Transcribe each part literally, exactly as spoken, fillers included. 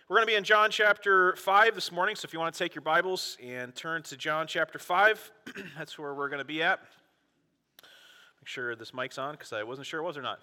We're going to be in John chapter five this morning, so if you want to take your Bibles and turn to John chapter five, that's where we're going to be at. Make sure this mic's on, because I wasn't sure it was or not.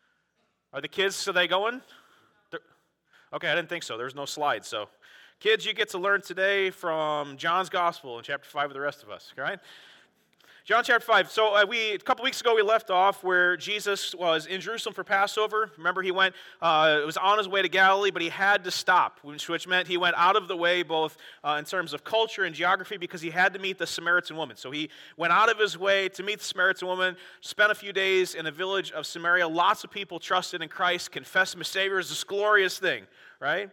Are the kids, are they going? They're, okay, I didn't think so. There's no slides. So, kids, you get to learn today from John's Gospel in chapter five with the rest of us, all right? John chapter five. So uh, we a couple weeks ago we left off where Jesus was in Jerusalem for Passover. Remember, he went. Uh, it was on his way to Galilee, but he had to stop, which, which meant he went out of the way, both uh, in terms of culture and geography, because he had to meet the Samaritan woman. So he went out of his way to meet the Samaritan woman. Spent a few days in the village of Samaria. Lots of people trusted in Christ, confessed him as Savior. It's this glorious thing, right?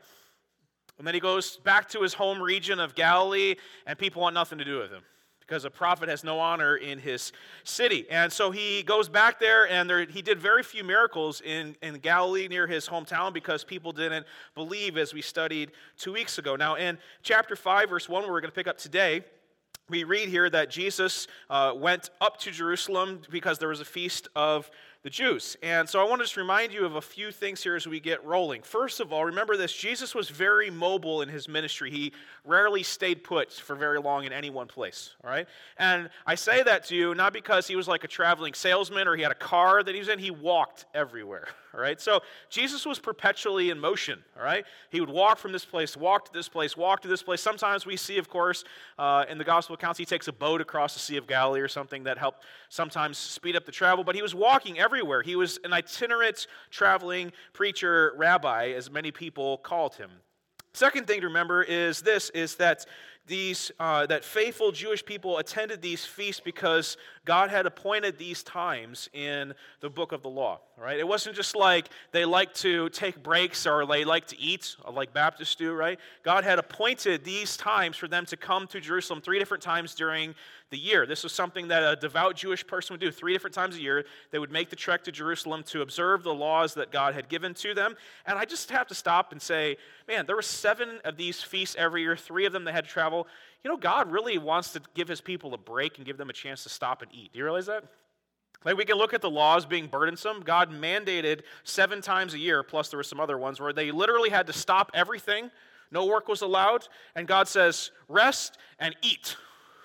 And then he goes back to his home region of Galilee, and people want nothing to do with him, because a prophet has no honor in his city. And so he goes back there, and there, he did very few miracles in, in Galilee near his hometown because people didn't believe, as we studied two weeks ago. Now, in chapter five, verse one, where we're going to pick up today, we read here that Jesus uh, went up to Jerusalem because there was a feast of the Jews. And so I want to just remind you of a few things here as we get rolling. First of all, remember this, Jesus was very mobile in his ministry. He rarely stayed put for very long in any one place, all right? And I say that to you not because he was like a traveling salesman or he had a car that he was in. He walked everywhere, all right? So Jesus was perpetually in motion, all right? He would walk from this place, walk to this place, walk to this place. Sometimes we see, of course, uh, in the gospel accounts, he takes a boat across the Sea of Galilee or something that helped sometimes speed up the travel, but he was walking everywhere. Everywhere. He was an itinerant traveling preacher, rabbi, as many people called him. Second thing to remember is this, is that these uh, that faithful Jewish people attended these feasts because God had appointed these times in the book of the law. Right? It wasn't just like they like to take breaks or they like to eat, like Baptists do, right? God had appointed these times for them to come to Jerusalem three different times during the year. This was something that a devout Jewish person would do three different times a year. They would make the trek to Jerusalem to observe the laws that God had given to them. And I just have to stop and say, man, there were seven of these feasts every year, three of them they had to travel. You know, God really wants to give his people a break and give them a chance to stop and eat. Do you realize that? Like, we can look at the laws being burdensome. God mandated seven times a year, plus there were some other ones where they literally had to stop everything. No work was allowed. And God says, rest and eat.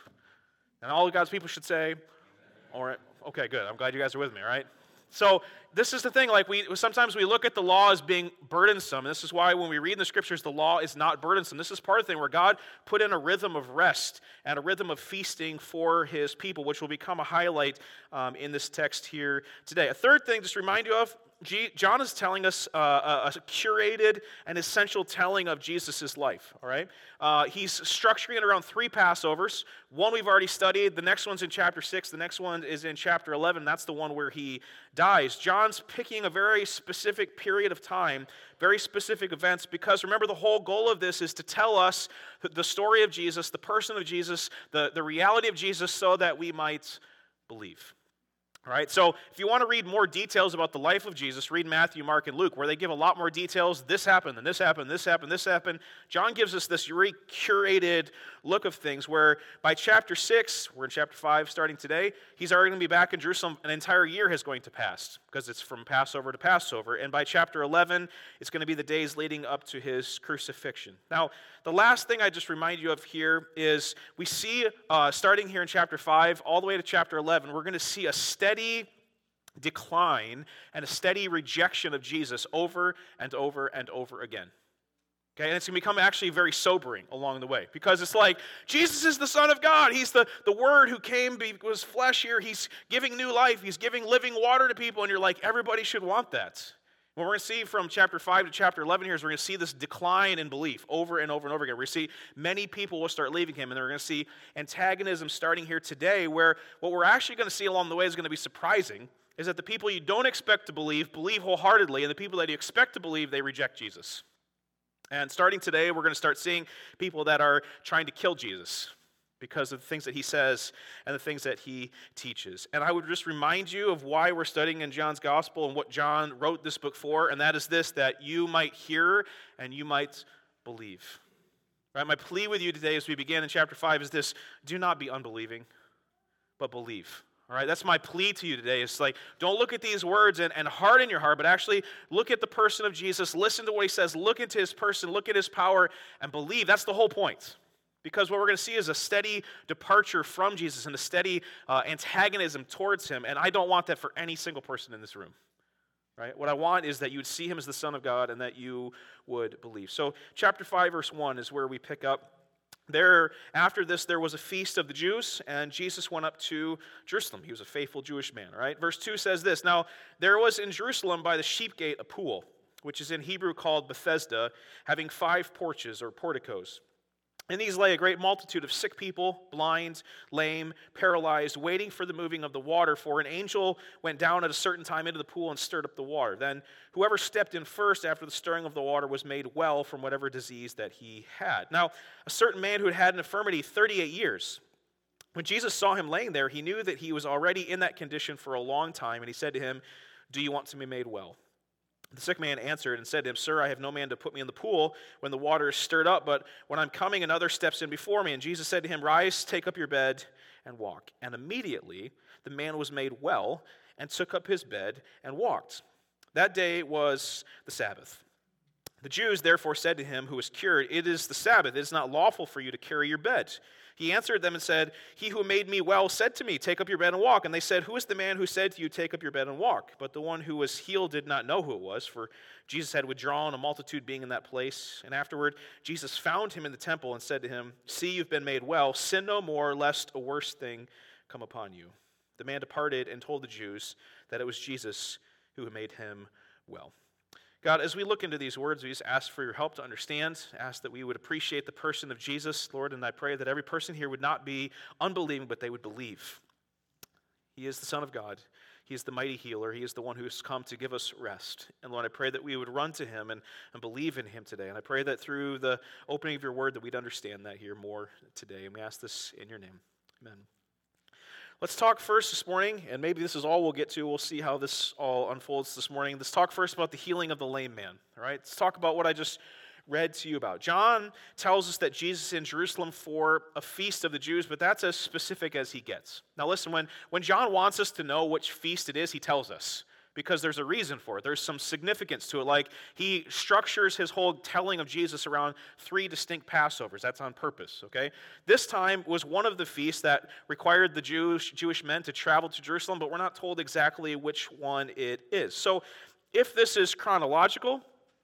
And all of God's people should say, all right, okay, good. I'm glad you guys are with me, all right? So this is the thing, like we sometimes we look at the law as being burdensome. And this is why when we read in the scriptures, the law is not burdensome. This is part of the thing where God put in a rhythm of rest and a rhythm of feasting for his people, which will become a highlight um, in this text here today. A third thing, just to remind you of, G- John is telling us uh, a, a curated and essential telling of Jesus' life, all right? Uh, he's structuring it around three Passovers. One we've already studied. The next one's in chapter six. The next one is in chapter eleven. That's the one where he dies. John's picking a very specific period of time, very specific events, because remember, the whole goal of this is to tell us the story of Jesus, the person of Jesus, the, the reality of Jesus, so that we might believe. All right, so if you want to read more details about the life of Jesus, read Matthew, Mark, and Luke, where they give a lot more details. This happened, and this happened, this happened, this happened. John gives us this very curated look of things, where by chapter six, we're in chapter five starting today, he's already going to be back in Jerusalem. An entire year is going to pass, because it's from Passover to Passover. And by chapter eleven, it's going to be the days leading up to his crucifixion. Now, the last thing I just remind you of here is we see, uh, starting here in chapter five, all the way to chapter eleven, we're going to see a steady decline and a steady rejection of Jesus over and over and over again. Okay, and it's going to become actually very sobering along the way, because it's like, Jesus is the Son of God. He's the, the Word who came, was flesh here. He's giving new life. He's giving living water to people, and you're like, everybody should want that. What we're going to see from chapter five to chapter eleven here is we're going to see this decline in belief over and over and over again. We're going to see many people will start leaving him, and we're going to see antagonism starting here today, where what we're actually going to see along the way is going to be surprising, is that the people you don't expect to believe, believe wholeheartedly, and the people that you expect to believe, they reject Jesus. And starting today, we're going to start seeing people that are trying to kill Jesus because of the things that he says and the things that he teaches. And I would just remind you of why we're studying in John's gospel and what John wrote this book for, and that is this, that you might hear and you might believe. Right? My plea with you today as we begin in chapter five is this: do not be unbelieving, but believe. All right, that's my plea to you today. It's like, don't look at these words and, and harden your heart, but actually look at the person of Jesus, listen to what he says, look into his person, look at his power, and believe. That's the whole point. Because what we're going to see is a steady departure from Jesus and a steady uh, antagonism towards him, and I don't want that for any single person in this room. Right? What I want is that you would see him as the Son of God and that you would believe. So chapter five, verse one is where we pick up. There, after this, there was a feast of the Jews, and Jesus went up to Jerusalem. He was a faithful Jewish man, right? Verse two says this, "Now there was in Jerusalem by the sheep gate a pool, which is in Hebrew called Bethesda, having five porches or porticos. In these lay a great multitude of sick people, blind, lame, paralyzed, waiting for the moving of the water. For an angel went down at a certain time into the pool and stirred up the water. Then whoever stepped in first after the stirring of the water was made well from whatever disease that he had. Now, a certain man who had had an infirmity thirty-eight years, when Jesus saw him laying there, he knew that he was already in that condition for a long time, and he said to him, 'Do you want to be made well?' The sick man answered and said to him, 'Sir, I have no man to put me in the pool when the water is stirred up, but when I'm coming, another steps in before me.' And Jesus said to him, 'Rise, take up your bed, and walk.' And immediately the man was made well and took up his bed and walked. That day was the Sabbath. The Jews therefore said to him who was cured, 'It is the Sabbath. It is not lawful for you to carry your bed.' He answered them and said, 'He who made me well said to me, take up your bed and walk.' And they said, 'Who is the man who said to you, take up your bed and walk?' But the one who was healed did not know who it was, for Jesus had withdrawn, a multitude being in that place. And afterward, Jesus found him in the temple and said to him, 'See, you've been made well. Sin no more, lest a worse thing come upon you.' The man departed and told the Jews that it was Jesus who had made him well." God, as we look into these words, we just ask for your help to understand, ask that we would appreciate the person of Jesus, Lord, and I pray that every person here would not be unbelieving, but they would believe. He is the Son of God. He is the mighty healer. He is the one who has come to give us rest. And Lord, I pray that we would run to him and, and believe in him today. And I pray that through the opening of your word that we'd understand that here more today. And we ask this in your name. Amen. Let's talk first this morning, and maybe this is all we'll get to. We'll see how this all unfolds this morning. Let's talk first about the healing of the lame man. All right, let's talk about what I just read to you about. John tells us that Jesus is in Jerusalem for a feast of the Jews, but that's as specific as he gets. Now listen, when, when John wants us to know which feast it is, he tells us, because there's a reason for it. There's some significance to it. Like, he structures his whole telling of Jesus around three distinct Passovers. That's on purpose, okay? This time was one of the feasts that required the Jewish, Jewish men to travel to Jerusalem, but we're not told exactly which one it is. So if this is chronological,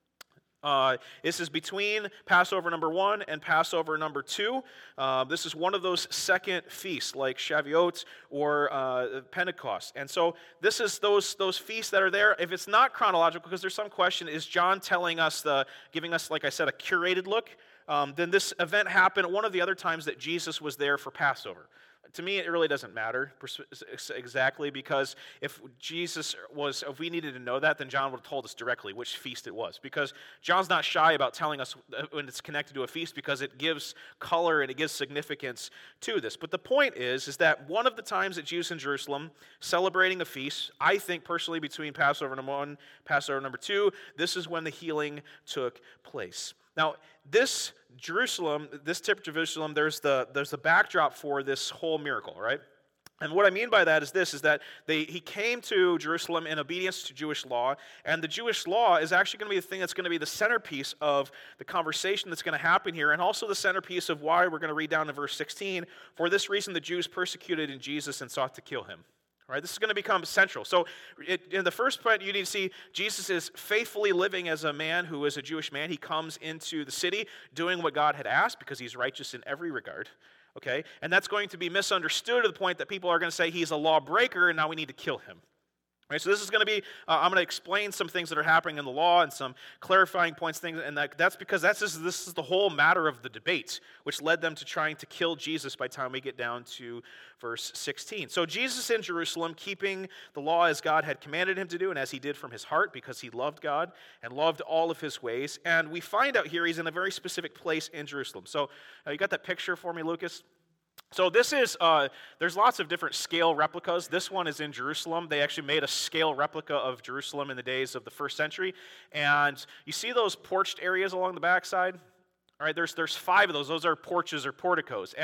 Uh, this is between Passover number one and Passover number two. Uh, this is one of those second feasts like Shavuot or uh, Pentecost. And so this is those those feasts that are there. If it's not chronological, because there's some question, is John telling us, the giving us, like I said, a curated look? Um, then this event happened one of the other times that Jesus was there for Passover. To me, it really doesn't matter exactly, because if Jesus was, if we needed to know that, then John would have told us directly which feast it was. Because John's not shy about telling us when it's connected to a feast, because it gives color and it gives significance to this. But the point is, is that one of the times that Jews in Jerusalem celebrating a feast, I think personally between Passover number one, Passover number two, this is when the healing took place. Now, this Jerusalem, this tip of Jerusalem, there's the there's the backdrop for this whole miracle, right? And what I mean by that is this, is that they, he came to Jerusalem in obedience to Jewish law, and the Jewish law is actually going to be the thing that's going to be the centerpiece of the conversation that's going to happen here, and also the centerpiece of why we're going to read down to verse sixteen. For this reason, the Jews persecuted in Jesus and sought to kill him. All right, this is going to become central. So it, in the first point, you need to see Jesus is faithfully living as a man who is a Jewish man. He comes into the city doing what God had asked because he's righteous in every regard. Okay, and that's going to be misunderstood to the point that people are going to say he's a lawbreaker and now we need to kill him. Right, so this is going to be, uh, I'm going to explain some things that are happening in the law and some clarifying points, things, and that, that's because that's just, this is the whole matter of the debate, which led them to trying to kill Jesus by the time we get down to verse sixteen. So Jesus in Jerusalem, keeping the law as God had commanded him to do, and as he did from his heart, because he loved God and loved all of his ways. And we find out here he's in a very specific place in Jerusalem. So uh, you got that picture for me, Lucas? So this is, uh, there's lots of different scale replicas. This one is in Jerusalem. They actually made a scale replica of Jerusalem in the days of the first century. And you see those porched areas along the backside? All right, there's, there's five of those. Those are porches or porticos. And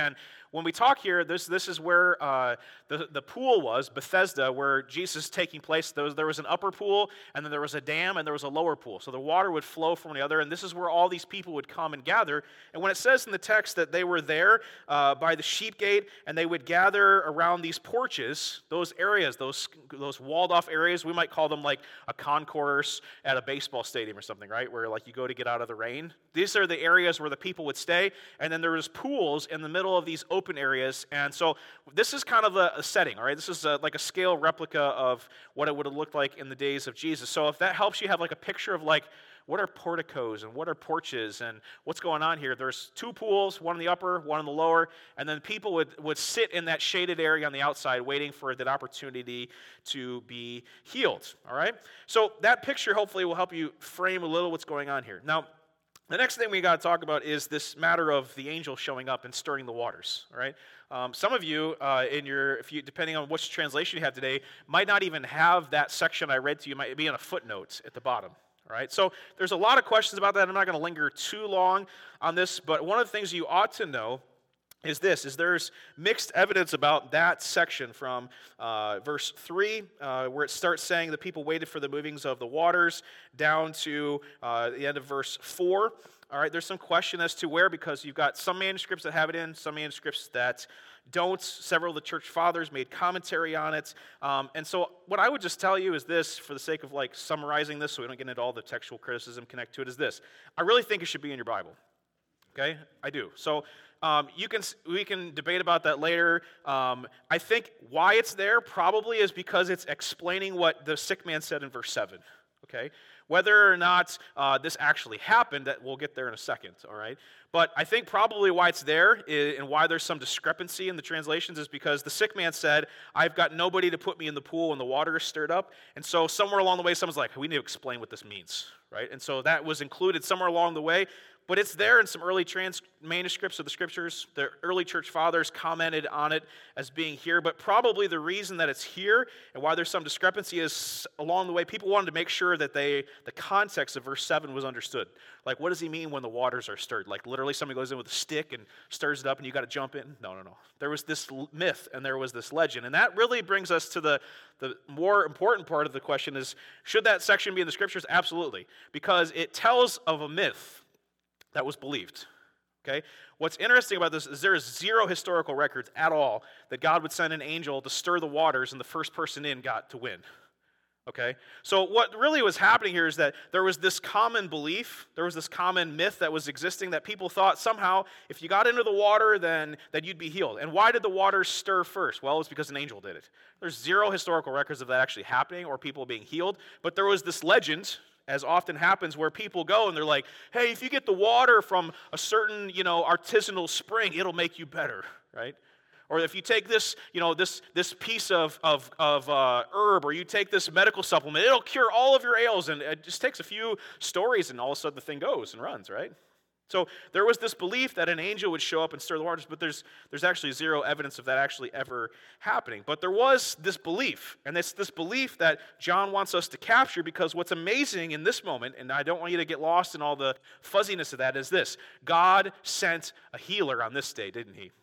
When we talk here, this this is where uh, the, the pool was, Bethesda, where Jesus is taking place. There was, there was an upper pool, and then there was a dam, and there was a lower pool. So the water would flow from the other, and this is where all these people would come and gather. And when it says in the text that they were there uh, by the sheep gate, and they would gather around these porches, those areas, those, those walled-off areas, we might call them like a concourse at a baseball stadium or something, right, where like you go to get out of the rain. These are the areas where the people would stay, and then there was pools in the middle of these open areas. And so this is kind of a, a setting, all right? This is a, like a scale replica of what it would have looked like in the days of Jesus. So if that helps you have like a picture of like, what are porticos and what are porches and what's going on here? There's two pools, one in the upper, one in the lower, and then people would, would sit in that shaded area on the outside waiting for that opportunity to be healed, all right? So that picture hopefully will help you frame a little what's going on here. Now, the next thing we got to talk about is this matter of the angel showing up and stirring the waters, all right? Um, some of you, uh, in your, if you, depending on which translation you have today, might not even have that section I read to you, might be in a footnote at the bottom. All right, so there's a lot of questions about that. I'm not going to linger too long on this, but one of the things you ought to know is this, is there's mixed evidence about that section from uh, verse three, uh, where it starts saying the people waited for the movings of the waters, down to uh, the end of verse four. All right, there's some question as to where, because you've got some manuscripts that have it in, some manuscripts that don't. Several of the church fathers made commentary on it. Um, and so what I would just tell you is this, for the sake of like summarizing this so we don't get into all the textual criticism connected to it, is this. I really think it should be in your Bible. Okay? I do. So um, you can we can debate about that later. Um, I think why it's there probably is because it's explaining what the sick man said in verse seven. Okay? Whether or not uh, this actually happened, that we'll get there in a second, all right? But I think probably why it's there is, and why there's some discrepancy in the translations is because the sick man said, I've got nobody to put me in the pool when the water is stirred up. And so somewhere along the way, someone's like, we need to explain what this means, right? And so that was included somewhere along the way. But it's there in some early trans manuscripts of the scriptures. The early church fathers commented on it as being here. But probably the reason that it's here and why there's some discrepancy is along the way, people wanted to make sure that they the context of verse seven was understood. Like, what does he mean when the waters are stirred? Like, literally somebody goes in with a stick and stirs it up and you got to jump in? No, no, no. There was this myth and there was this legend. And that really brings us to the, the more important part of the question is, should that section be in the scriptures? Absolutely. Because it tells of a myth that was believed, okay? What's interesting about this is there is zero historical records at all that God would send an angel to stir the waters and the first person in got to win, okay? So what really was happening here is that there was this common belief, there was this common myth that was existing that people thought somehow if you got into the water, then that you'd be healed. And why did the waters stir first? Well, it's because an angel did it. There's zero historical records of that actually happening or people being healed, but there was this legend, as often happens, where people go and they're like, hey, if you get the water from a certain, you know, artisanal spring, it'll make you better, right? Or if you take this, you know, this this piece of of, of uh, herb, or you take this medical supplement, it'll cure all of your ails. And it just takes a few stories, and all of a sudden the thing goes and runs, right? So there was this belief that an angel would show up and stir the waters, but there's there's actually zero evidence of that actually ever happening. But there was this belief, and it's this belief that John wants us to capture, because what's amazing in this moment, and I don't want you to get lost in all the fuzziness of that, is this. God sent a healer on this day, didn't he?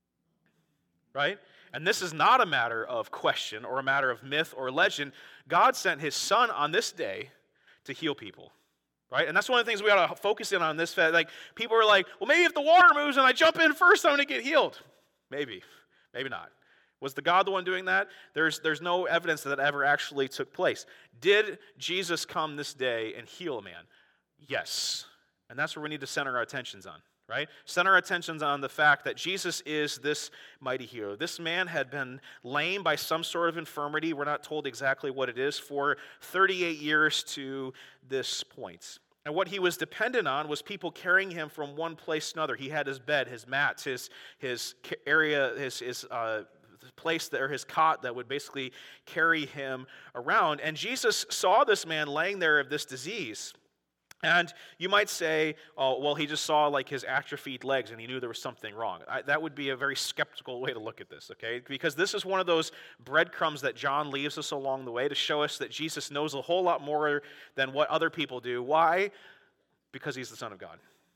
Right? And this is not a matter of question or a matter of myth or legend. God sent his son on this day to heal people. Right? And that's one of the things we ought to focus in on this. Like, people are like, well, maybe if the water moves and I jump in first, I'm going to get healed. Maybe. Maybe not. Was the God the one doing that? There's, there's no evidence that that ever actually took place. Did Jesus come this day and heal a man? Yes. And that's where we need to center our attentions on. Right? Center our attentions on the fact that Jesus is this mighty healer. This man had been lame by some sort of infirmity. We're not told exactly what it is, for thirty-eight years to this point. And what he was dependent on was people carrying him from one place to another. He had his bed, his mats, his his area, his his uh, place there, his cot that would basically carry him around. And Jesus saw this man laying there of this disease. And you might say, oh, well, he just saw like his atrophied legs and he knew there was something wrong. I, that would be a very skeptical way to look at this, okay? Because this is one of those breadcrumbs that John leaves us along the way to show us that Jesus knows a whole lot more than what other people do. Why? Because he's the Son of God.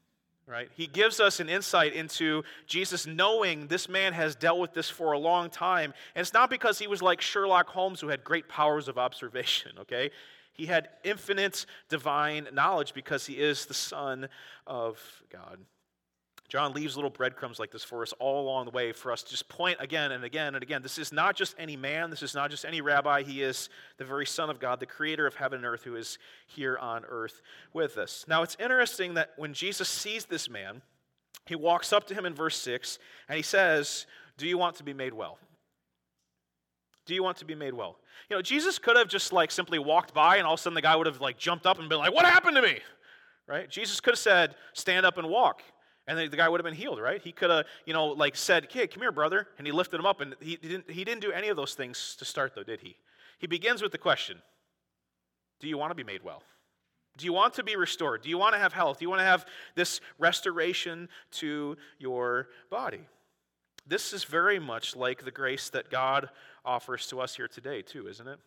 right? He gives us an insight into Jesus knowing this man has dealt with this for a long time. And it's not because he was like Sherlock Holmes who had great powers of observation, okay? He had infinite divine knowledge because he is the Son of God. John leaves little breadcrumbs like this for us all along the way for us to just point again and again and again. This is not just any man. This is not just any rabbi. He is the very Son of God, the creator of heaven and earth, who is here on earth with us. Now, it's interesting that when Jesus sees this man, he walks up to him in verse six, and he says, "Do you want to be made well? Do you want to be made well?" You know, Jesus could have just like simply walked by, and all of a sudden the guy would have like jumped up and been like, "What happened to me?" Right? Jesus could have said, "Stand up and walk." And the guy would have been healed, right? He could have, you know, like said, "Hey, come here, brother." And he lifted him up. And he didn't, he didn't do any of those things to start, though, did he? He begins with the question, do you want to be made well? Do you want to be restored? Do you want to have health? Do you want to have this restoration to your body? This is very much like the grace that God offers to us here today, too, isn't it?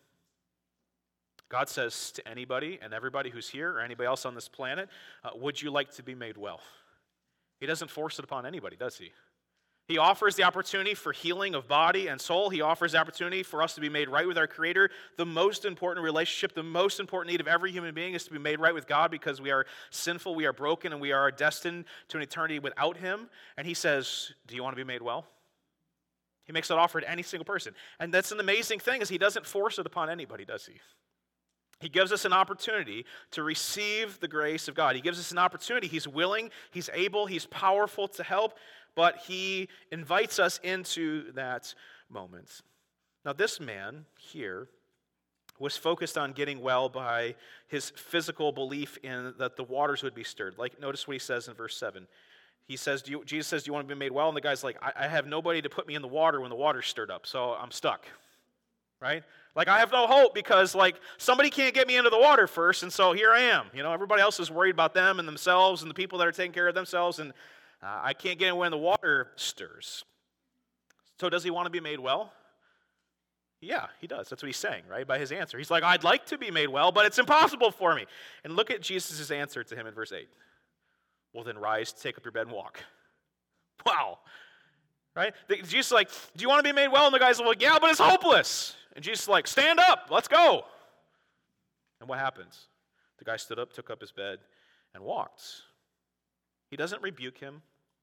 God says to anybody and everybody who's here or anybody else on this planet, uh, would you like to be made well? He doesn't force it upon anybody, does he? He offers the opportunity for healing of body and soul. He offers the opportunity for us to be made right with our Creator. The most important relationship, the most important need of every human being is to be made right with God because we are sinful, we are broken, and we are destined to an eternity without Him. And He says, do you want to be made well? He makes that offer to any single person. And that's an amazing thing is He doesn't force it upon anybody, does He? He gives us an opportunity to receive the grace of God. He gives us an opportunity. He's willing, He's able, He's powerful to help, but He invites us into that moment. Now, this man here was focused on getting well by his physical belief in that the waters would be stirred. Like, notice what he says in verse seven. He says, do you, Jesus says, do you want to be made well? And the guy's like, I, I have nobody to put me in the water when the water's stirred up, so I'm stuck, right? Like, I have no hope because, like, somebody can't get me into the water first, and so here I am. You know, everybody else is worried about them and themselves and the people that are taking care of themselves, and uh, I can't get in when the water stirs. So does he want to be made well? Yeah, he does. That's what he's saying, right, by his answer. He's like, I'd like to be made well, but it's impossible for me. And look at Jesus' answer to him in verse eight. Well, then rise, take up your bed, and walk. Wow. Right? Jesus is like, do you want to be made well? And the guy's like, yeah, but it's hopeless. And Jesus is like, stand up, let's go. And what happens? The guy stood up, took up his bed, and walked. He doesn't rebuke him.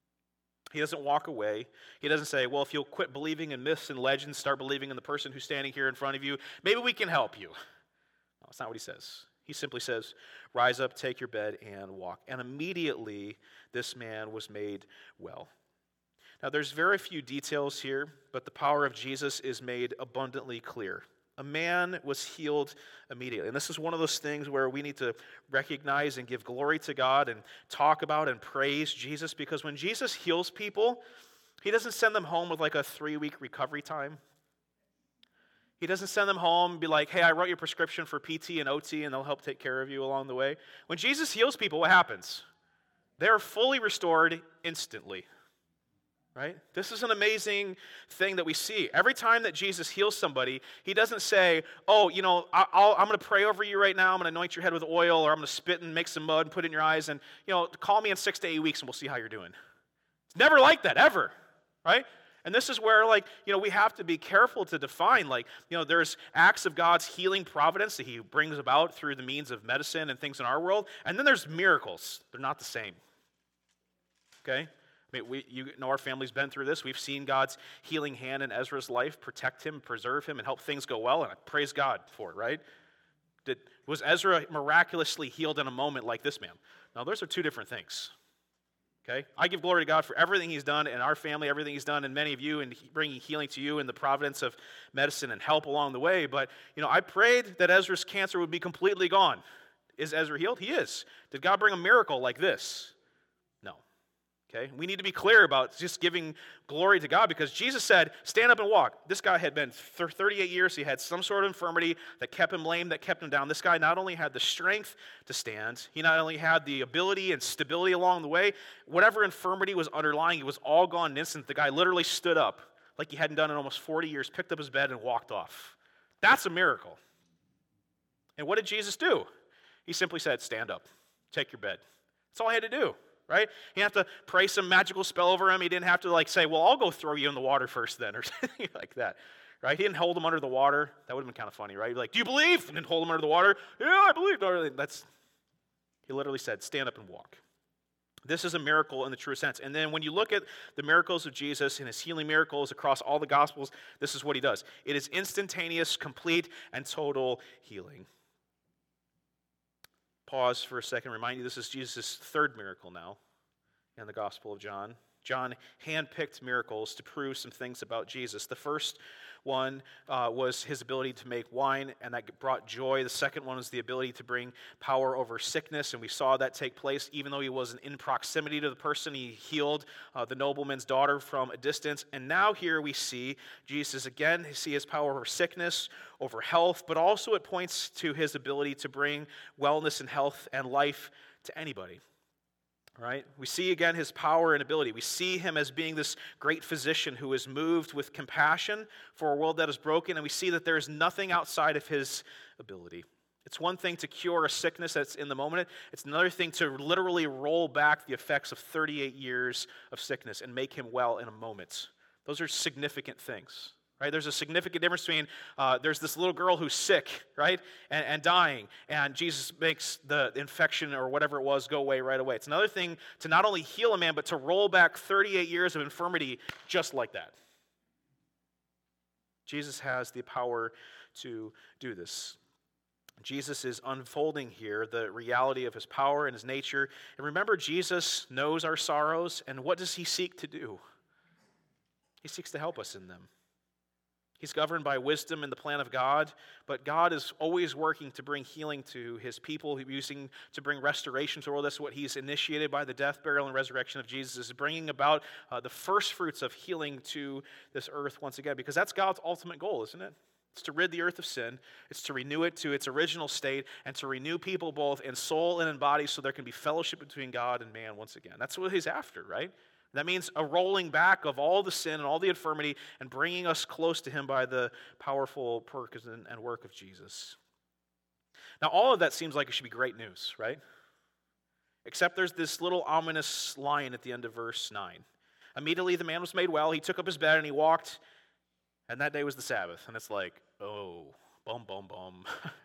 He doesn't walk away. He doesn't say, well, if you'll quit believing in myths and legends, start believing in the person who's standing here in front of you, maybe we can help you. No, that's not what he says. He simply says, rise up, take your bed, and walk. And immediately this man was made well. Now, there's very few details here, but the power of Jesus is made abundantly clear. A man was healed immediately. And this is one of those things where we need to recognize and give glory to God and talk about and praise Jesus, because when Jesus heals people, He doesn't send them home with like a three-week recovery time. He doesn't send them home and be like, hey, I wrote your prescription for P T and O T, and they'll help take care of you along the way. When Jesus heals people, what happens? They're fully restored instantly. Right? This is an amazing thing that we see. Every time that Jesus heals somebody, He doesn't say, oh, you know, I'll, I'm going to pray over you right now. I'm going to anoint your head with oil, or I'm going to spit and make some mud and put it in your eyes, and, you know, call me in six to eight weeks and we'll see how you're doing. It's never like that, ever. Right? And this is where, like, you know, we have to be careful to define, like, you know, there's acts of God's healing providence that He brings about through the means of medicine and things in our world, and then there's miracles. They're not the same. Okay? I mean, we, you know, our family's been through this. We've seen God's healing hand in Ezra's life, protect him, preserve him, and help things go well, and I praise God for it, right? Did, was Ezra miraculously healed in a moment like this man? Now, those are two different things, okay? I give glory to God for everything He's done in our family, everything He's done in many of you, and bringing healing to you and the providence of medicine and help along the way, but, you know, I prayed that Ezra's cancer would be completely gone. Is Ezra healed? He is. Did God bring a miracle like this? Okay? We need to be clear about just giving glory to God, because Jesus said, stand up and walk. This guy had been thirty-eight years. He had some sort of infirmity that kept him lame, that kept him down. This guy not only had the strength to stand, he not only had the ability and stability along the way, whatever infirmity was underlying, it was all gone in an instant. The guy literally stood up like he hadn't done in almost forty years, picked up his bed and walked off. That's a miracle. And what did Jesus do? He simply said, stand up, take your bed. That's all He had to do. right? He didn't have to pray some magical spell over him. He didn't have to like say, well, I'll go throw you in the water first then, or something like that, right? He didn't hold him under the water. That would have been kind of funny, right? He'd be like, do you believe? And then hold him under the water. Yeah, I believe. No, that's, he literally said, stand up and walk. This is a miracle in the true sense. And then when you look at the miracles of Jesus and his healing miracles across all the Gospels, this is what he does. It is instantaneous, complete, and total healing. Pause for a second, remind you this is Jesus' third miracle now in the Gospel of John. John handpicked miracles to prove some things about Jesus. The first one uh, was his ability to make wine, and that brought joy. The second one was the ability to bring power over sickness, and we saw that take place. Even though he wasn't in proximity to the person, he healed uh, the nobleman's daughter from a distance. And now here we see Jesus again, we see his power over sickness, over health, but also it points to his ability to bring wellness and health and life to anybody. Right? We see again his power and ability. We see him as being this great physician who is moved with compassion for a world that is broken, and we see that there is nothing outside of his ability. It's one thing to cure a sickness that's in the moment. It's another thing to literally roll back the effects of thirty-eight years of sickness and make him well in a moment. Those are significant things. Right? There's a significant difference between, uh, there's this little girl who's sick, right, and, and dying, and Jesus makes the infection or whatever it was go away right away. It's another thing to not only heal a man, but to roll back thirty-eight years of infirmity just like that. Jesus has the power to do this. Jesus is unfolding here the reality of his power and his nature. And remember, Jesus knows our sorrows, and what does he seek to do? He seeks to help us in them. He's governed by wisdom and the plan of God, but God is always working to bring healing to his people, using to bring restoration to the world. That's what he's initiated by the death, burial, and resurrection of Jesus, is bringing about uh, the first fruits of healing to this earth once again, because that's God's ultimate goal, isn't it? It's to rid the earth of sin. It's to renew it to its original state and to renew people both in soul and in body so there can be fellowship between God and man once again. That's what he's after, right? That means a rolling back of all the sin and all the infirmity and bringing us close to him by the powerful purpose and work of Jesus. Now, all of that seems like it should be great news, right? Except there's this little ominous line at the end of verse nine. Immediately the man was made well. He took up his bed and he walked, and that day was the Sabbath. And it's like, oh, bum, bum, bum.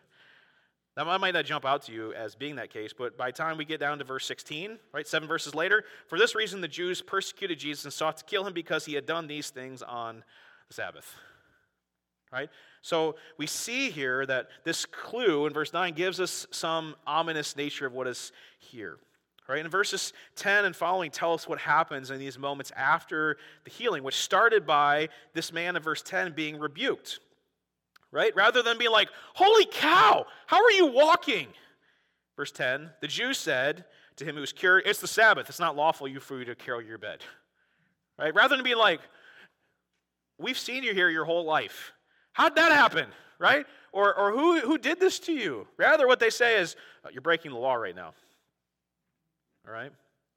Now, I might not jump out to you as being that case, but by the time we get down to verse sixteen, right, seven verses later, for this reason the Jews persecuted Jesus and sought to kill him because he had done these things on the Sabbath. Right? So we see here that this clue in verse nine gives us some ominous nature of what is here. Right? And verses ten and following tell us what happens in these moments after the healing, which started by this man in verse ten being rebuked. Right? Rather than being like, holy cow, how are you walking? Verse ten, the Jews said to him who was cured, it's the Sabbath, it's not lawful for you to carry your bed. Right? Rather than being like, we've seen you here your whole life. How'd that happen? Right? Or, or who, who did this to you? Rather, what they say is, oh, you're breaking the law right now. All right?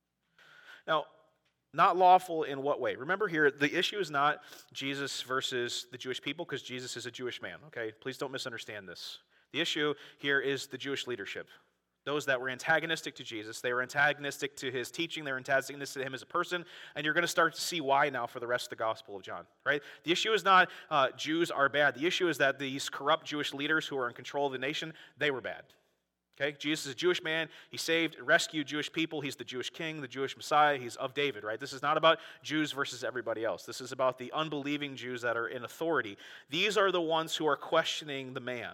Now, not lawful in what way? Remember here, the issue is not Jesus versus the Jewish people, because Jesus is a Jewish man, okay? Please don't misunderstand this. The issue here is the Jewish leadership. Those that were antagonistic to Jesus, they were antagonistic to his teaching, they were antagonistic to him as a person, and you're going to start to see why now for the rest of the Gospel of John, right? The issue is not uh, Jews are bad. The issue is that these corrupt Jewish leaders who are in control of the nation, they were bad. Okay, Jesus is a Jewish man. He saved and rescued Jewish people. He's the Jewish king, the Jewish Messiah. He's of David, right? This is not about Jews versus everybody else. This is about the unbelieving Jews that are in authority. These are the ones who are questioning the man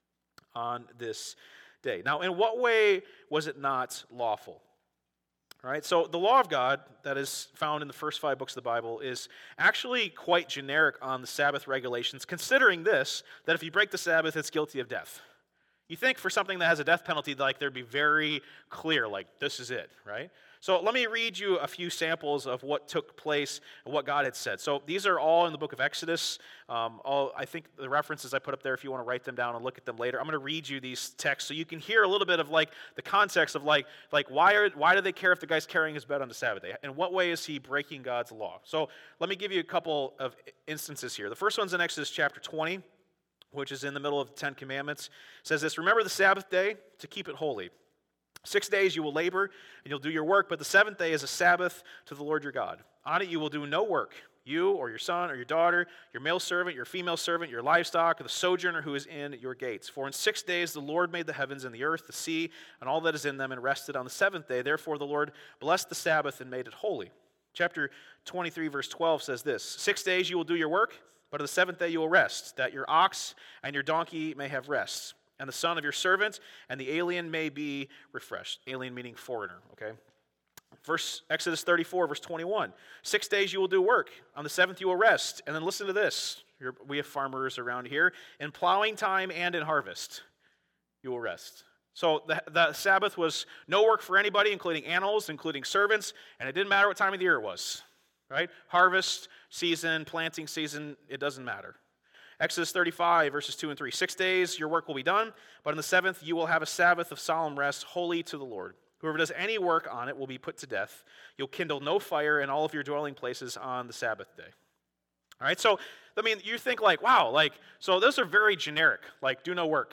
on this day. Now, in what way was it not lawful? All right, so the law of God that is found in the first five books of the Bible is actually quite generic on the Sabbath regulations, considering this, that if you break the Sabbath, it's guilty of death. You think for something that has a death penalty, like there'd be very clear, like this is it, right? So let me read you a few samples of what took place and what God had said. So these are all in the book of Exodus. Um, all, I think the references I put up there, if you want to write them down and look at them later, I'm going to read you these texts so you can hear a little bit of like the context of like, like why are why do they care if the guy's carrying his bed on the Sabbath day? In what way is he breaking God's law? So let me give you a couple of instances here. The first one's in Exodus chapter twenty. Which is in the middle of the Ten Commandments. It says this, remember the Sabbath day to keep it holy. Six days you will labor, and you'll do your work, but the seventh day is a Sabbath to the Lord your God. On it you will do no work, you or your son or your daughter, your male servant, your female servant, your livestock, or the sojourner who is in your gates. For in six days the Lord made the heavens and the earth, the sea, and all that is in them, and rested on the seventh day. Therefore the Lord blessed the Sabbath and made it holy. Chapter twenty-three, verse twelve says this, Six days you will do your work, but on the seventh day you will rest, that your ox and your donkey may have rest, and the son of your servant and the alien may be refreshed. Alien meaning foreigner, okay? Verse Exodus thirty-four, verse twenty-one. Six days you will do work. On the seventh you will rest. And then listen to this. You're, we have farmers around here. In plowing time and in harvest, you will rest. So the, the Sabbath was no work for anybody, including animals, including servants, and it didn't matter what time of the year it was, right? Harvest season, planting season, it doesn't matter. Exodus thirty-five, verses two and three. Six days your work will be done, but on the seventh you will have a Sabbath of solemn rest, holy to the Lord. Whoever does any work on it will be put to death. You'll kindle no fire in all of your dwelling places on the Sabbath day. All right, so, I mean, you think like, wow, like, so those are very generic, like, do no work.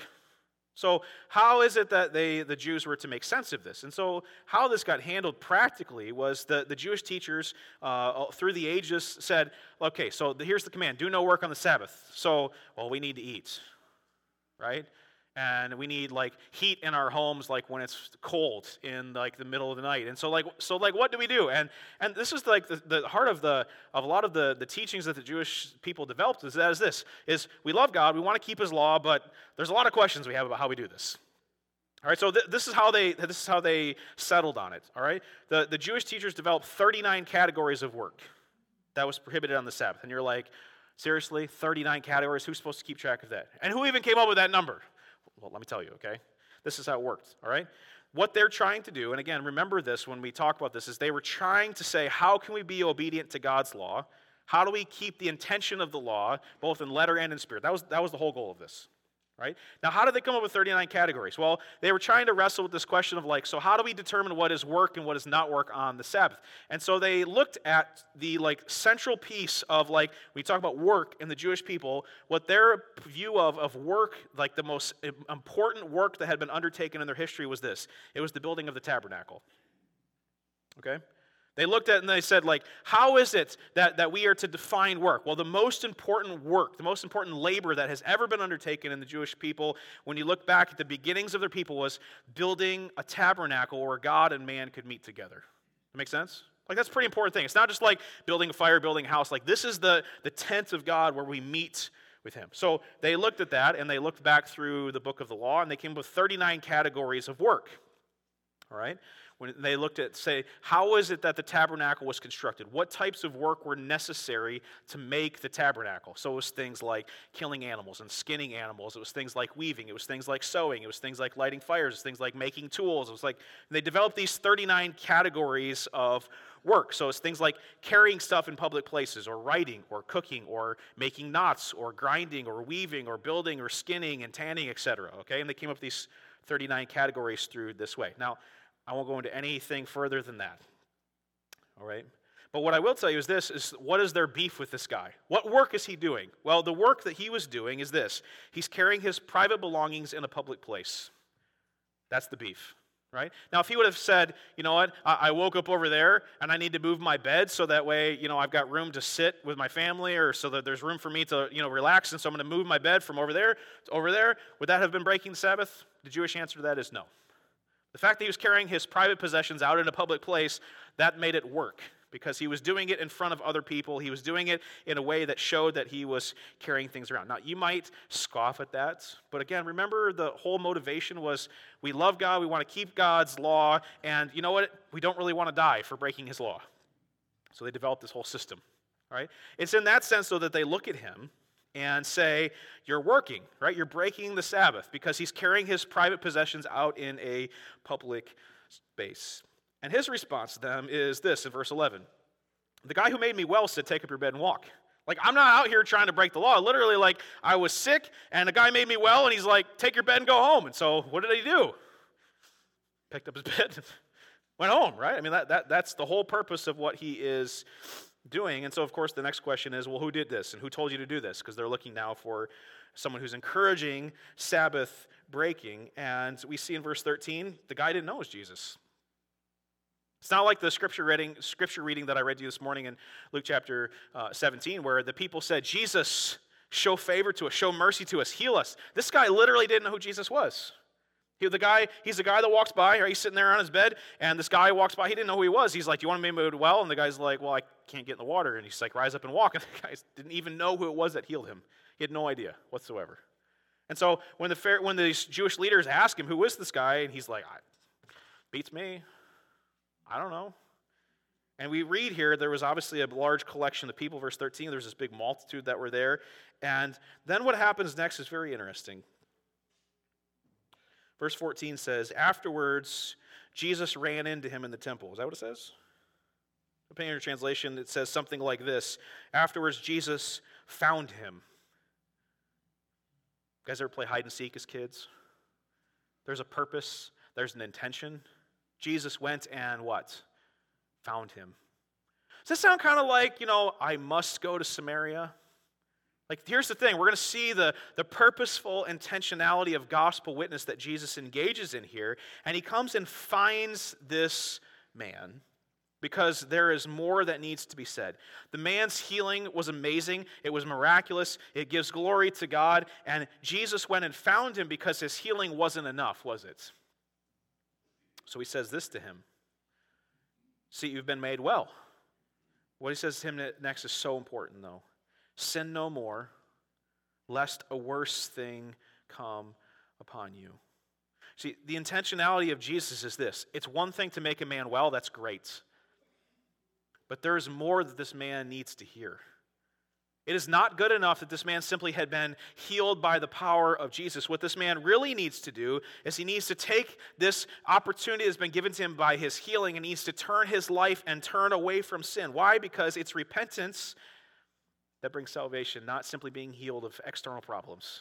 So how is it that they, the Jews were to make sense of this? And so how this got handled practically was the, the Jewish teachers uh, through the ages said, okay, so the, here's the command, do no work on the Sabbath. So, well, we need to eat, right? And we need like heat in our homes, like when it's cold in like the middle of the night. And so like, so like, what do we do? And and this is like the, the heart of the of a lot of the, the teachings that the Jewish people developed is that is this is we love God, we want to keep His law, but there's a lot of questions we have about how we do this. All right, so th- this is how they this is how they settled on it. All right, the the Jewish teachers developed thirty-nine categories of work that was prohibited on the Sabbath. And you're like, seriously, thirty-nine categories? Who's supposed to keep track of that? And who even came up with that number? Well, let me tell you, okay? This is how it worked, all right? What they're trying to do, and again, remember this when we talk about this, is they were trying to say, how can we be obedient to God's law? How do we keep the intention of the law, both in letter and in spirit? That was, that was the whole goal of this, right? Now, how did they come up with thirty-nine categories? Well, they were trying to wrestle with this question of like, so how do we determine what is work and what is not work on the Sabbath? And so they looked at the like central piece of like, we talk about work in the Jewish people, what their view of, of work, like the most important work that had been undertaken in their history was this. It was the building of the tabernacle, okay? They looked at it and they said, like, how is it that, that we are to define work? Well, the most important work, the most important labor that has ever been undertaken in the Jewish people, when you look back at the beginnings of their people, was building a tabernacle where God and man could meet together. That make sense? Like, that's a pretty important thing. It's not just like building a fire, building a house. Like, this is the, the tent of God where we meet with Him. So they looked at that, and they looked back through the book of the law, and they came up with thirty-nine categories of work. All right? When they looked at, say, how is it that the tabernacle was constructed? What types of work were necessary to make the tabernacle? So it was things like killing animals and skinning animals. It was things like weaving. It was things like sewing. It was things like lighting fires. It was things like making tools. It was like, they developed these thirty-nine categories of work. So it's things like carrying stuff in public places, or writing, or cooking, or making knots, or grinding, or weaving, or building, or skinning, and tanning, et cetera. Okay, and they came up with these thirty-nine categories through this way. Now, I won't go into anything further than that, all right? But what I will tell you is this, is what is their beef with this guy? What work is he doing? Well, the work that he was doing is this. He's carrying his private belongings in a public place. That's the beef, right? Now, if he would have said, you know what, I, I woke up over there, and I need to move my bed so that way, you know, I've got room to sit with my family, or so that there's room for me to, you know, relax, and so I'm going to move my bed from over there to over there, would that have been breaking the Sabbath? The Jewish answer to that is no. The fact that he was carrying his private possessions out in a public place, that made it work, because he was doing it in front of other people. He was doing it in a way that showed that he was carrying things around. Now, you might scoff at that, but again, remember the whole motivation was we love God, we want to keep God's law, and you know what? We don't really want to die for breaking His law. So they developed this whole system, right? It's in that sense, though, that they look at him and say, you're working, right? You're breaking the Sabbath, because he's carrying his private possessions out in a public space. And his response to them is this in verse eleven. The guy who made me well said, take up your bed and walk. Like, I'm not out here trying to break the law. Literally, like, I was sick, and the guy made me well, and he's like, take your bed and go home. And so what did he do? Picked up his bed and went home, right? I mean, that, that that's the whole purpose of what he is doing. And so, of course, the next question is, well, who did this and who told you to do this? Because they're looking now for someone who's encouraging Sabbath breaking. And we see in verse thirteen, the guy didn't know it was Jesus. It's not like the scripture reading, scripture reading that I read to you this morning in Luke chapter uh, seventeen, where the people said, Jesus, show favor to us, show mercy to us, heal us. This guy literally didn't know who Jesus was. He, the guy, he's the guy that walks by, right? He's sitting there on his bed, and this guy walks by. He didn't know who he was. He's like, do you want me to move well? And the guy's like, well, I can't get in the water. And he's like, rise up and walk. And the guy didn't even know who it was that healed him. He had no idea whatsoever. And so when the when these Jewish leaders ask him, who is this guy? And he's like, beats me. I don't know. And we read here, there was obviously a large collection of people. Verse thirteen, there's this big multitude that were there. And then what happens next is very interesting. Verse fourteen says, afterwards, Jesus ran into him in the temple. Is that what it says? Depending on your translation, it says something like this. Afterwards, Jesus found him. You guys ever play hide and seek as kids? There's a purpose. There's an intention. Jesus went and what? Found him. Does this sound kind of like, you know, I must go to Samaria? Like, here's the thing. We're going to see the, the purposeful intentionality of gospel witness that Jesus engages in here. And he comes and finds this man because there is more that needs to be said. The man's healing was amazing. It was miraculous. It gives glory to God. And Jesus went and found him because his healing wasn't enough, was it? So he says this to him. See, you've been made well. What he says to him next is so important, though. Sin no more, lest a worse thing come upon you. See, the intentionality of Jesus is this. It's one thing to make a man well, that's great. But there is more that this man needs to hear. It is not good enough that this man simply had been healed by the power of Jesus. What this man really needs to do is he needs to take this opportunity that's been given to him by his healing and he needs to turn his life and turn away from sin. Why? Because it's repentance that brings salvation, not simply being healed of external problems.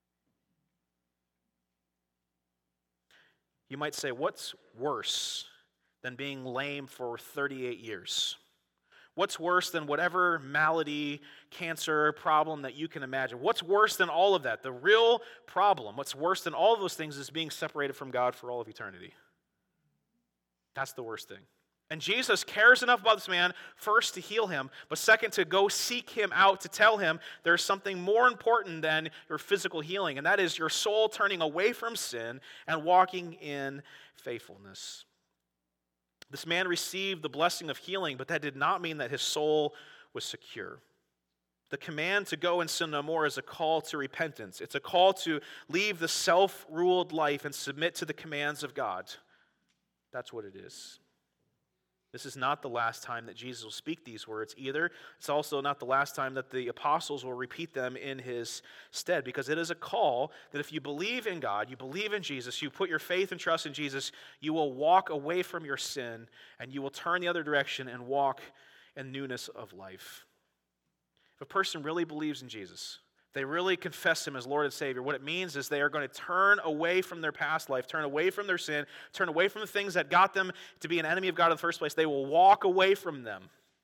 You might say, what's worse than being lame for thirty-eight years? What's worse than whatever malady, cancer, problem that you can imagine? What's worse than all of that? The real problem, what's worse than all of those things is being separated from God for all of eternity. That's the worst thing. And Jesus cares enough about this man, first to heal him, but second to go seek him out, to tell him there's something more important than your physical healing, and that is your soul turning away from sin and walking in faithfulness. This man received the blessing of healing, but that did not mean that his soul was secure. The command to go and sin no more is a call to repentance. It's a call to leave the self-ruled life and submit to the commands of God. That's what it is. This is not the last time that Jesus will speak these words either. It's also not the last time that the apostles will repeat them in his stead, because it is a call that if you believe in God, you believe in Jesus, you put your faith and trust in Jesus, you will walk away from your sin and you will turn the other direction and walk in newness of life. If a person really believes in Jesus, they really confess him as Lord and Savior, what it means is they are going to turn away from their past life, turn away from their sin, turn away from the things that got them to be an enemy of God in the first place. They will walk away from them.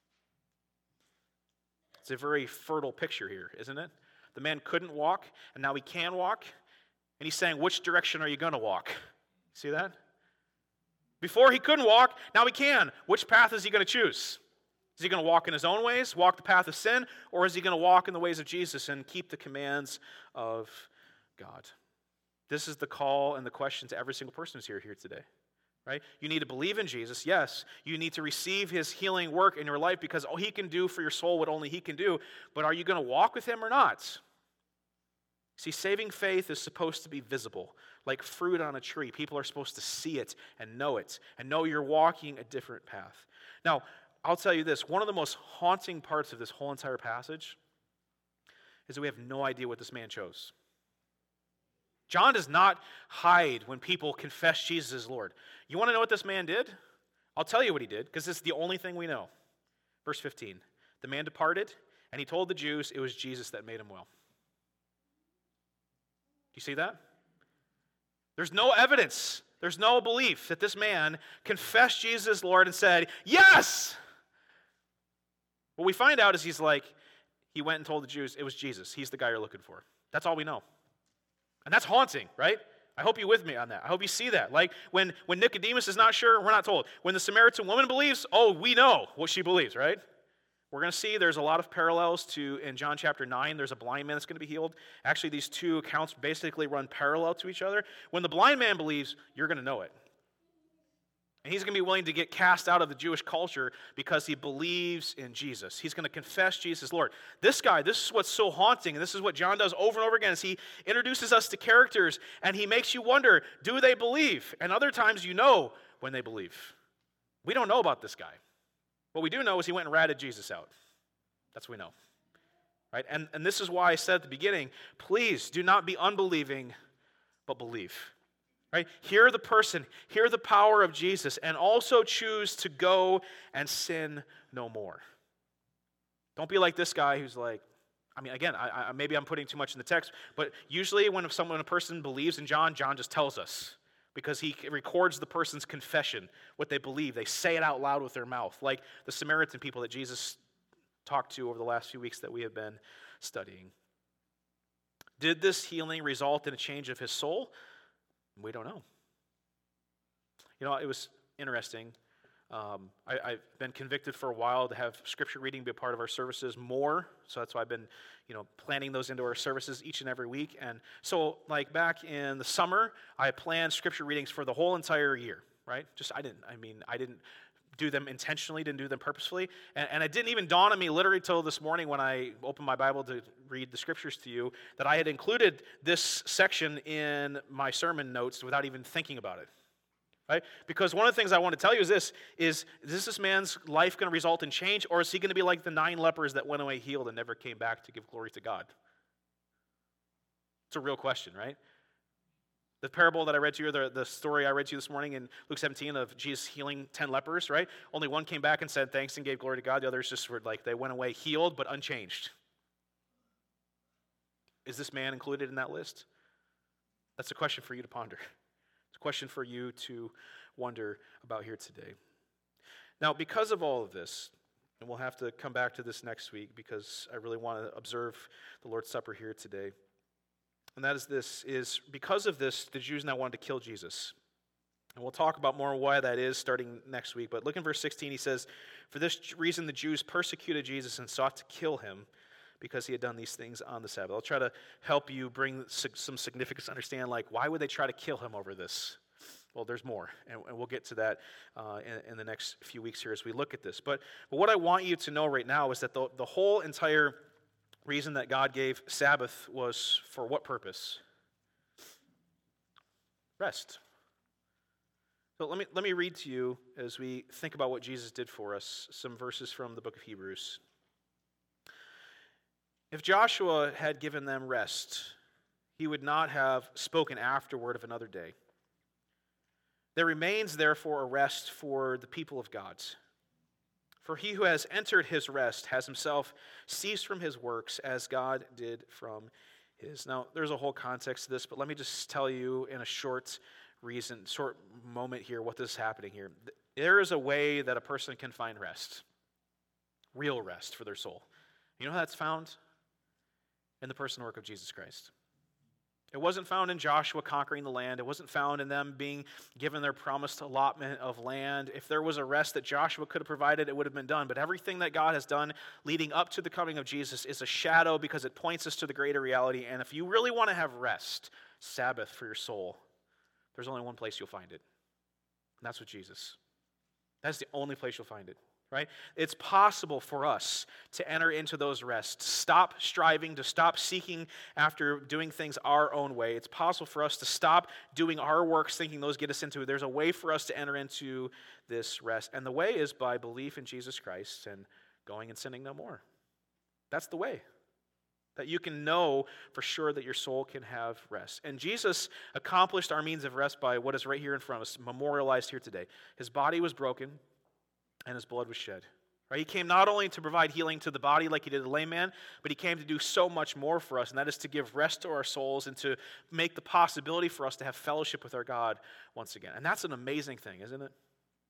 It's a very fertile picture here, isn't it? The man couldn't walk, and now he can walk. And he's saying, which direction are you going to walk? See that? Before he couldn't walk, now he can. Which path is he going to choose? Is he going to walk in his own ways, walk the path of sin, or is he going to walk in the ways of Jesus and keep the commands of God? This is the call and the question to every single person who's here, here today, right? You need to believe in Jesus, yes. You need to receive his healing work in your life because all he can do for your soul what only he can do, but are you going to walk with him or not? See, saving faith is supposed to be visible, like fruit on a tree. People are supposed to see it and know it and know you're walking a different path. Now, I'll tell you this, one of the most haunting parts of this whole entire passage is that we have no idea what this man chose. John does not hide when people confess Jesus as Lord. You want to know what this man did? I'll tell you what he did, because this is the only thing we know. Verse fifteen, the man departed, and he told the Jews it was Jesus that made him well. Do you see that? There's no evidence, there's no belief that this man confessed Jesus as Lord and said, yes! What we find out is he's like, he went and told the Jews it was Jesus. He's the guy you're looking for. That's all we know. And that's haunting, right? I hope you're with me on that. I hope you see that. Like when, when Nicodemus is not sure, we're not told. When the Samaritan woman believes, oh, we know what she believes, right? We're going to see there's a lot of parallels to, in John chapter nine, there's a blind man that's going to be healed. Actually, these two accounts basically run parallel to each other. When the blind man believes, you're going to know it. And he's going to be willing to get cast out of the Jewish culture because he believes in Jesus. He's going to confess Jesus as Lord. This guy, this is what's so haunting, and this is what John does over and over again, is he introduces us to characters, and he makes you wonder, do they believe? And other times you know when they believe. We don't know about this guy. What we do know is he went and ratted Jesus out. That's what we know. Right? And, and this is why I said at the beginning, please do not be unbelieving, but believe. Right? Hear the person, hear the power of Jesus, and also choose to go and sin no more. Don't be like this guy who's like, I mean, again, I, I, maybe I'm putting too much in the text, but usually when someone, a person believes in John, John just tells us because he records the person's confession, what they believe. They say it out loud with their mouth, like the Samaritan people that Jesus talked to over the last few weeks that we have been studying. Did this healing result in a change of his soul? We don't know. You know, it was interesting. Um, I, I've been convicted for a while to have scripture reading be a part of our services more. So that's why I've been, you know, planning those into our services each and every week. And so, like back in the summer, I planned scripture readings for the whole entire year. Right? Just I didn't. I mean, I didn't do them intentionally, didn't do them purposefully. And, and it didn't even dawn on me literally till this morning when I opened my Bible to read the scriptures to you that I had included this section in my sermon notes without even thinking about it. Right? Because one of the things I want to tell you is this, is, is this man's life going to result in change, or is he going to be like the nine lepers that went away healed and never came back to give glory to God? It's a real question, right? The parable that I read to you, the, the story I read to you this morning in Luke seventeen of Jesus healing ten lepers, right? Only one came back and said thanks and gave glory to God. The others just were like, they went away healed but unchanged. Is this man included in that list? That's a question for you to ponder. It's a question for you to wonder about here today. Now, because of all of this, and we'll have to come back to this next week because I really want to observe the Lord's Supper here today. And that is this, is because of this, the Jews now wanted to kill Jesus. And we'll talk about more why that is starting next week. But look in verse sixteen, he says, for this reason the Jews persecuted Jesus and sought to kill him because he had done these things on the Sabbath. I'll try to help you bring some significance to understand, like, why would they try to kill him over this? Well, there's more, and, and we'll get to that uh, in, in the next few weeks here as we look at this. But, but what I want you to know right now is that the, the whole entire reason that God gave Sabbath was for what purpose? Rest. So let me let me read to you as we think about what Jesus did for us, some verses from the book of Hebrews. If Joshua had given them rest, he would not have spoken afterward of another day. There remains therefore a rest for the people of God. For he who has entered his rest has himself ceased from his works as God did from his. Now, there's a whole context to this, but let me just tell you in a short reason, short moment here what this is happening here. There is a way that a person can find rest, real rest for their soul. You know how that's found? In the person and work of Jesus Christ. It wasn't found in Joshua conquering the land. It wasn't found in them being given their promised allotment of land. If there was a rest that Joshua could have provided, it would have been done. But everything that God has done leading up to the coming of Jesus is a shadow because it points us to the greater reality. And if you really want to have rest, Sabbath for your soul, there's only one place you'll find it. And that's with Jesus. That's the only place you'll find it. Right? It's possible for us to enter into those rests, stop striving, to stop seeking after doing things our own way. It's possible for us to stop doing our works thinking those get us into it. There's a way for us to enter into this rest. And the way is by belief in Jesus Christ and going and sinning no more. That's the way. That you can know for sure that your soul can have rest. And Jesus accomplished our means of rest by what is right here in front of us, memorialized here today. His body was broken, and his blood was shed. Right? He came not only to provide healing to the body like he did the lame man, but he came to do so much more for us, and that is to give rest to our souls and to make the possibility for us to have fellowship with our God once again. And that's an amazing thing, isn't it?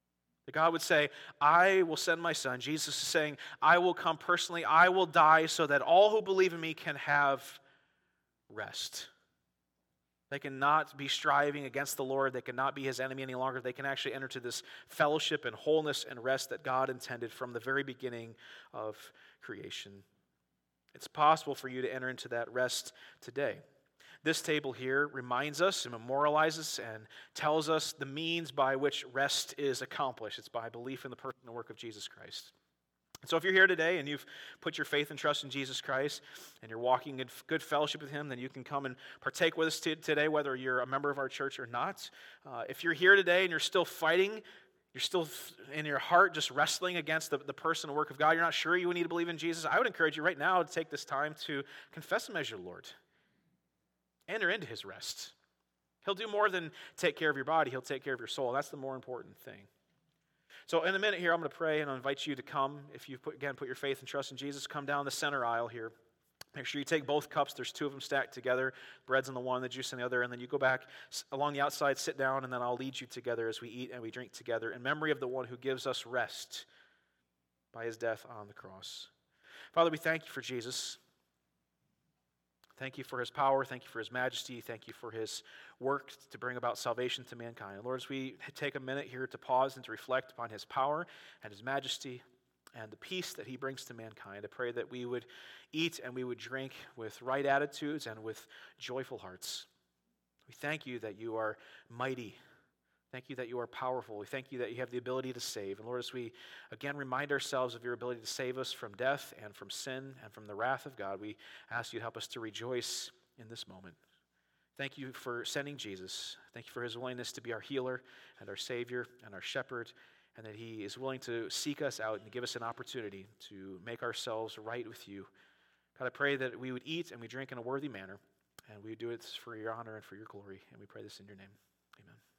That God would say, I will send my son. Jesus is saying, I will come personally. I will die so that all who believe in me can have rest. They cannot be striving against the Lord. They cannot be his enemy any longer. They can actually enter to this fellowship and wholeness and rest that God intended from the very beginning of creation. It's possible for you to enter into that rest today. This table here reminds us and memorializes and tells us the means by which rest is accomplished. It's by belief in the person and work of Jesus Christ. And so if you're here today and you've put your faith and trust in Jesus Christ and you're walking in good fellowship with him, then you can come and partake with us t- today, whether you're a member of our church or not. Uh, if you're here today and you're still fighting, you're still in your heart just wrestling against the, the person and work of God, you're not sure you need to believe in Jesus, I would encourage you right now to take this time to confess him as your Lord. Enter into his rest. He'll do more than take care of your body. He'll take care of your soul. That's the more important thing. So in a minute here, I'm going to pray and I'll invite you to come. If you, put, again, put your faith and trust in Jesus, come down the center aisle here. Make sure you take both cups. There's two of them stacked together. Bread's in the one, the juice in the other. And then you go back along the outside, sit down, and then I'll lead you together as we eat and we drink together in memory of the one who gives us rest by his death on the cross. Father, we thank you for Jesus. Thank you for his power. Thank you for his majesty. Thank you for his work to bring about salvation to mankind. Lord, as we take a minute here to pause and to reflect upon his power and his majesty and the peace that he brings to mankind, I pray that we would eat and we would drink with right attitudes and with joyful hearts. We thank you that you are mighty. Thank you that you are powerful. We thank you that you have the ability to save. And Lord, as we again remind ourselves of your ability to save us from death and from sin and from the wrath of God, we ask you to help us to rejoice in this moment. Thank you for sending Jesus. Thank you for his willingness to be our healer and our Savior and our shepherd, and that he is willing to seek us out and give us an opportunity to make ourselves right with you. God, I pray that we would eat and we drink in a worthy manner, and we would do it for your honor and for your glory. And we pray this in your name. Amen.